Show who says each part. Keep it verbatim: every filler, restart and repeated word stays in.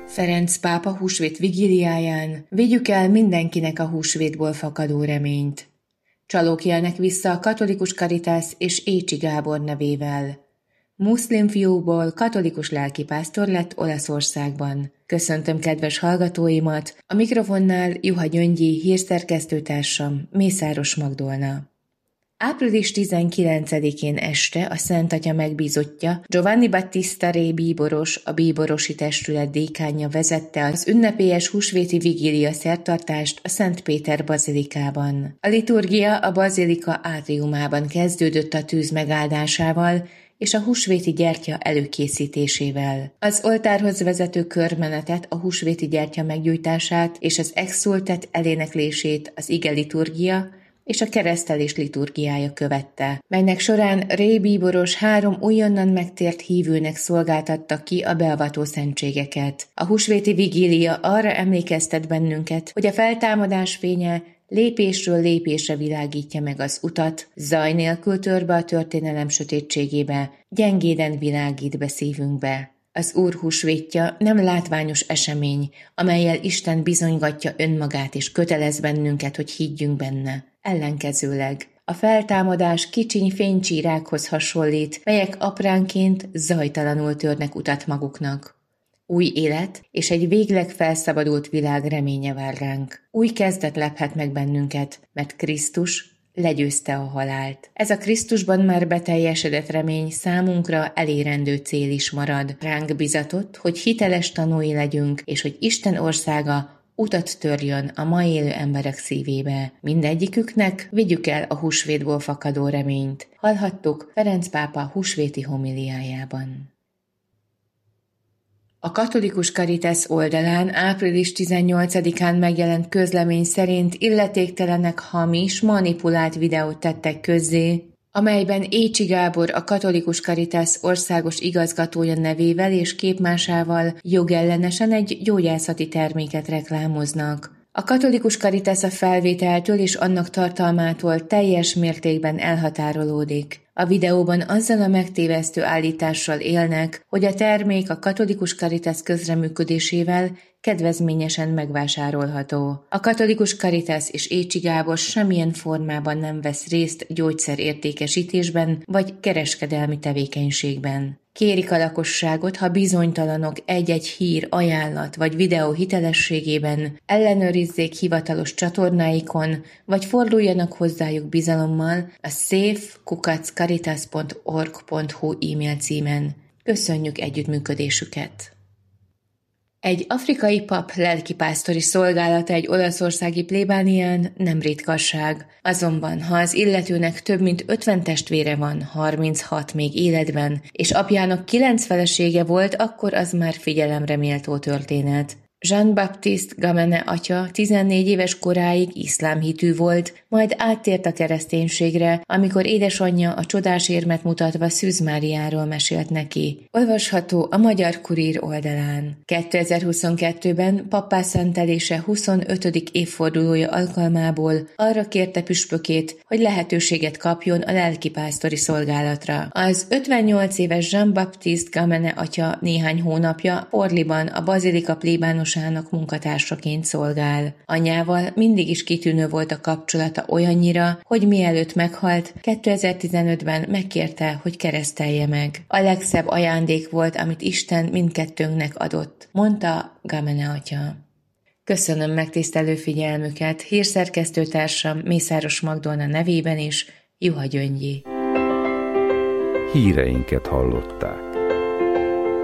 Speaker 1: Ferenc pápa húsvét vigíliáján vigyük el mindenkinek a húsvétból fakadó reményt. Csalók élnek vissza a katolikus Caritas és Écsi Gábor nevével. Muszlim fiúból katolikus lelkipásztor lett Olaszországban. Köszöntöm kedves hallgatóimat, a mikrofonnál Juha Gyöngyi, hírszerkesztőtársam, Mészáros Magdolna. április tizenkilencedikén este a Szent Atya megbízottja, Giovanni Battista Re bíboros, a bíborosi testület dékánja vezette az ünnepélyes húsvéti vigília szertartást a Szent Péter bazilikában. A liturgia a bazilika átriumában kezdődött a tűz megáldásával és a húsvéti gyertya előkészítésével. Az oltárhoz vezető körmenetet, a húsvéti gyertya meggyújtását és az exultet eléneklését az ige liturgia és a keresztelés liturgiája követte, melynek során Ré bíboros három újonnan megtért hívőnek szolgáltatta ki a beavató szentségeket. A húsvéti vigília arra emlékeztet bennünket, hogy a feltámadás fénye lépésről lépésre világítja meg az utat, zaj nélkül tör be a történelem sötétségébe, gyengéden világít be szívünkbe. Az Úr húsvétja nem látványos esemény, amellyel Isten bizonygatja önmagát és kötelez bennünket, hogy higgyünk benne. Ellenkezőleg a feltámadás kicsiny fénycsírákhoz hasonlít, melyek apránként zajtalanul törnek utat maguknak. Új élet és egy végleg felszabadult világ reménye vár ránk. Új kezdet lephet meg bennünket, mert Krisztus legyőzte a halált. Ez a Krisztusban már beteljesedett remény számunkra elérendő cél is marad. Ránk bizatott, hogy hiteles tanúi legyünk, és hogy Isten országa utat törjön a ma élő emberek szívébe. Mindegyiküknek vigyük el a húsvétból fakadó reményt. Hallhattuk Ferenc pápa húsvéti homiliájában. A katolikus Caritas oldalán április tizennyolcadikán megjelent közlemény szerint illetéktelenek hamis, manipulált videót tettek közzé, amelyben Écsi Gábor, a katolikus Caritas országos igazgatója nevével és képmásával jogellenesen egy gyógyászati terméket reklámoznak. A katolikus Caritas a felvételtől és annak tartalmától teljes mértékben elhatárolódik. A videóban azzal a megtévesztő állítással élnek, hogy a termék a katolikus Caritas közreműködésével kedvezményesen megvásárolható. A katolikus Caritas és Écsi Gábor semmilyen formában nem vesz részt gyógyszerértékesítésben vagy kereskedelmi tevékenységben. Kérik a lakosságot, ha bizonytalanok egy-egy hír, ajánlat vagy videó hitelességében, ellenőrizzék hivatalos csatornáikon, vagy forduljanak hozzájuk bizalommal a safe kukac caritas pont org pont hu e-mail címen. Köszönjük együttműködésüket! Egy afrikai pap lelkipásztori szolgálata egy olaszországi plébánián nem ritkaság. Azonban, ha az illetőnek több mint ötven testvére van, harminchat még életben, és apjának kilenc felesége volt, akkor az már figyelemre méltó történet. Jean-Baptiste Gamene atya tizennégy éves koráig iszlám hitű volt, majd áttért a kereszténységre, amikor édesanyja a csodás érmet mutatva Szűz Máriáról mesélt neki. Olvasható a Magyar Kurír oldalán. kétezer-huszonkettőben pappá szentelése huszonötödik évfordulója alkalmából arra kérte püspökét, hogy lehetőséget kapjon a lelkipásztori szolgálatra. Az ötvennyolc éves Jean-Baptiste Gamene atya néhány hónapja Orliban a bazilika plébános munkatársaként szolgál. Anyával mindig is kitűnő volt a kapcsolata olyannyira, hogy mielőtt meghalt, kétezer-tizenötben megkérte, hogy keresztelje meg. A legszebb ajándék volt, amit Isten mindkettőnknek adott, mondta Gamene atya. Köszönöm megtisztelő figyelmüket, hírszerkesztőtársam Mészáros Magdolna nevében is, Juha Gyöngyi.
Speaker 2: Híreinket hallották.